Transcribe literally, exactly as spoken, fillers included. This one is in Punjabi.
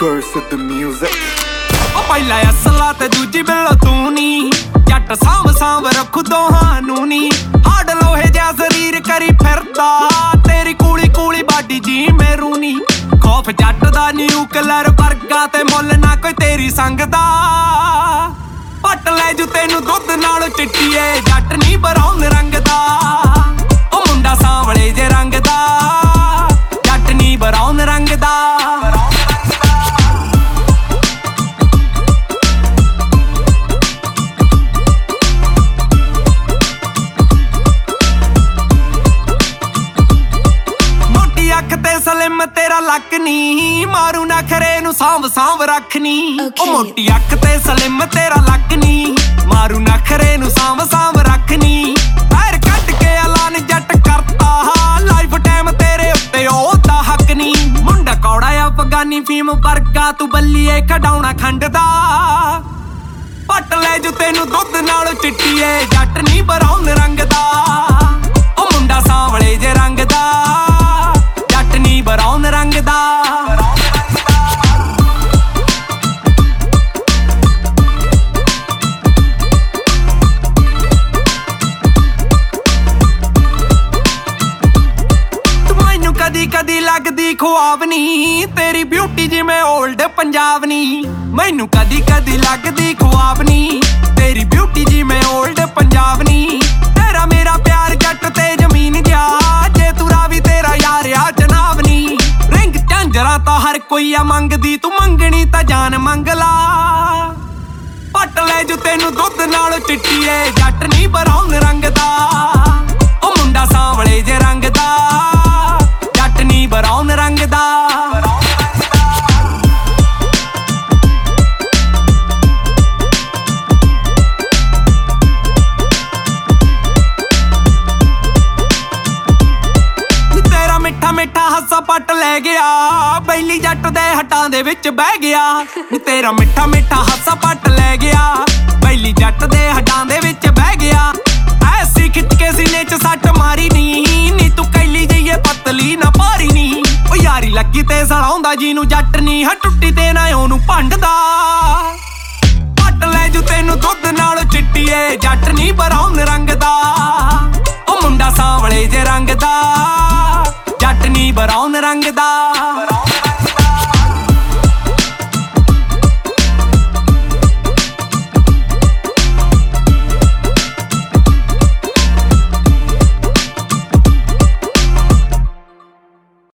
Curse the music. ਉਹ ਪਹਿਲਾ ਅਸਲਾ ਤੇ ਦੂਜੀ ਬਿੱਲੋ ਤੂੰ ਨੀ ਜੱਟ ਸਾਂਭ ਸਾਂਭ ਰੱਖੂ ਦੋਹਾਂ ਨੂੰ ਨੀ ਹੱਡ ਲੋਹੇ ਜਿਹਾ ਸਰੀਰ ਕਰੀ ਫਿਰਦਾ ਤੇਰੀ ਕੂਲੀ ਕੂਲੀ ਬਾਡੀ ਜੀ ਮੇਰੂ ਨੀ ਖੌਫ ਜੱਟ ਦਾ ਨਿਊਕਲਰ ਵਰਗਾ ਤੇ ਮੁੱਲ ਨਾ ਕੋਈ ਤੇਰੀ ਸੰਗ ਦਾ ਪੱਟ ਲੈ ਜੂ ਤੈਨੂੰ ਦੁੱਧ ਨਾਲ ਚਿੱਟੀਏ ਜੱਟ ਨੀ ਬਰਾਉਨ ਰੰਗ ਦਾ ਉਹ ਮੁੰਡਾ ਸਾਂਵਲੇ ਜੇ ਰੰਗ ਦਾ ਜੱਟ ਨੀ ਬਰਾਉਨ ਰੰਗ ਦਾ ਅੱਖ ਤੇ ਸਲਿਮ ਤੇਰਾ ਲੱਕ ਨੀ ਮਾਰੂ ਨਖਰੇ ਨੂੰ ਸਾਂਭ ਸਾਂਭ ਰੱਖਨੀ ਉਹ ਮੋਟੀ ਅੱਖ ਤੇ ਸਲਿਮ ਤੇਰਾ ਲੱਕ ਨੀ ਮਾਰੂ ਨਖਰੇ ਨੂੰ ਸਾਂਭ ਸਾਂਭ ਰੱਖਨੀ ਪੈਰ ਕੱਟ ਕੇ ਐਲਾਨ ਜੱਟ ਕਰਤਾ ਲਾਈਫ ਟਾਈਮ ਤੇਰੇ ਉੱਤੇ ਉਹਦਾ ਹੱਕ ਨੀ ਮੁੰਡਾ ਕੌੜਾ ਅਫਗਾਨੀ ਫੀਮ ਵਰਗਾ ਤੂੰ ਬੱਲੀਏ ਖਡਾਉਣਾ ਖੰਡ ਦਾ ਪੱਟ ਲੈ ਜੂ ਤੈਨੂੰ ਦੁੱਧ ਨਾਲ ਚਿੱਟੀਏ ਜੱਟ ਨੀ ਬਰਾਉਨ ਰੰਗ ਦਾ ਉਹ ਮੁੰਡਾ ਸਾਂਵਲੇ ਜੇ ਰੰਗ ਦਾ ਬਰਾਉਨ ਰੰਗ ਦਾ ਤੂੰ ਮੈਨੂੰ ਕਦੀ ਕਦੀ ਲੱਗਦੀ ਖੁਆਬਨੀ ਤੇਰੀ ਬਿਊਟੀ ਜਿਵੇਂ ਓਲਡ ਪੰਜਾਬ ਨੀ ਮੈਨੂੰ ਕਦੀ ਕਦੀ ਲੱਗਦੀ ਖੁਆਬਨੀ ਤੇਰੀ ਬਿਊਟੀ ਜਿਵੇਂ ਓਲਡ ਪੰਜਾਬ ਨੀ ਤੇਰਾ ਮੇਰਾ ਪਿਆਰ ਜੱਟ ਤੇ ਜ਼ਮੀਨ ਜਾ ਜੇ ਤੂੰ ਰਾਵੀ ਤੇਰਾ ਯਾਰ ਆ ਜਨਾਬ ਨੀ ਰਿੰਗ ਝਾਂਜਰਾ ਤਾਂ ਹਰ ਕੋਈ ਆ ਮੰਗਦੀ ਤੂੰ ਮੰਗਣੀ ਤਾਂ ਜਾਨ ਮੰਗ ਲਾ ਪੱਟ ਲੈ ਜੂ ਤੈਨੂੰ ਦੁੱਧ ਨਾਲ ਚਿੱਟੀਏ ਜੱਟ ਨੀ ਬਰਾਉਨ ਰੰਗ ਦਾ ਉਹ ਮੁੰਡਾ ਸਾਂਵਲੇ ਜੇ ਰੰਗ ਦਾ ਜੱਟ ਨੀ ਬਰਾਉਨ ਰੰਗ ਦਾ ਮਿੱਠਾ ਹੱਸਾ ਪੱਟ ਲੈ ਗਿਆ ਬੈਲੀ ਜੱਟ ਦੇ ਹੱਟਾਂ ਦੇ ਵਿੱਚ ਬਹਿ ਗਿਆ ਨੀ ਤੇਰਾ ਮਿੱਠਾ ਮਿੱਠਾ ਹੱਸਾ ਪੱਟ ਲੈ ਗਿਆ ਬੈਲੀ ਜੱਟ ਦੇ ਹੱਟਾਂ ਦੇ ਵਿੱਚ ਬਹਿ ਗਿਆ ਐਸੀ ਖਿੱਚ ਕੇ ਸੀਨੇ ਚ ਸੱਟ ਮਾਰੀ ਨੀ ਨੀ ਤੂੰ ਕੈਲੀ ਜਈਏ ਪਤਲੀ ਨਾ ਭਾਰੀ ਨੀ ਉਹ ਯਾਰੀ ਲੱਗੀ ਤੇ ਸਲਾਉਂਦਾ ਜਿਹਨੂੰ ਜੱਟ ਨੀ ਹ ਟੁੱਟੀ ਤੇ ਨਾ ਉਹਨੂੰ ਭੰਡਦਾ ਪੱਟ ਲੈ ਜੂ ਤੈਨੂੰ ਦੁੱਧ ਨਾਲ ਚਿੱਟੀਏ ਜੱਟ ਨੀ ਬਰਾਉਨ ਰੰਗ ਦਾ ਉਹ ਮੁੰਡਾ ਸਾਂਵਲੇ ਜੇ ਰੰਗ ਦਾ ਜੱਟ ਨੀ ਬਰਾਉਨ ਰੰਗ ਦਾ।